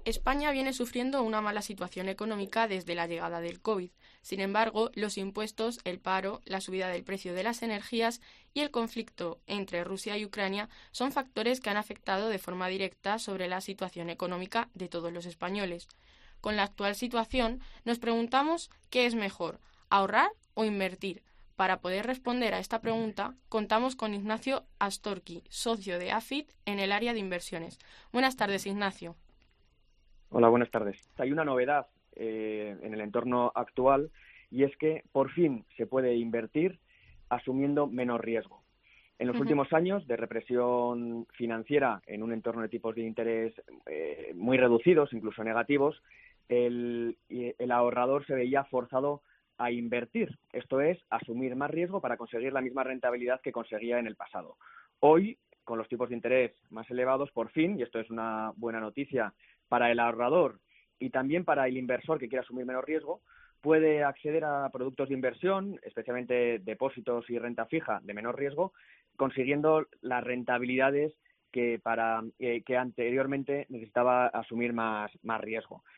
España viene sufriendo una mala situación económica desde la llegada del COVID. Sin embargo, los impuestos, el paro, la subida del precio de las energías y el conflicto entre Rusia y Ucrania son factores que han afectado de forma directa sobre la situación económica de todos los españoles. Con la actual situación, nos preguntamos qué es mejor, ahorrar o invertir. Para poder responder a esta pregunta, contamos con Ignacio Astorqui, socio de AFIT en el área de inversiones. Buenas tardes, Ignacio. Hola, buenas tardes. Hay una novedad en el entorno actual y es que por fin se puede invertir asumiendo menos riesgo. En los últimos años de represión financiera en un entorno de tipos de interés muy reducidos, incluso negativos, el ahorrador se veía forzado a invertir, esto es, asumir más riesgo para conseguir la misma rentabilidad que conseguía en el pasado. Hoy, con los tipos de interés más elevados, por fin, y esto es una buena noticia para el ahorrador y también para el inversor que quiera asumir menos riesgo, puede acceder a productos de inversión, especialmente depósitos y renta fija de menor riesgo, consiguiendo las rentabilidades que anteriormente necesitaba asumir más riesgo.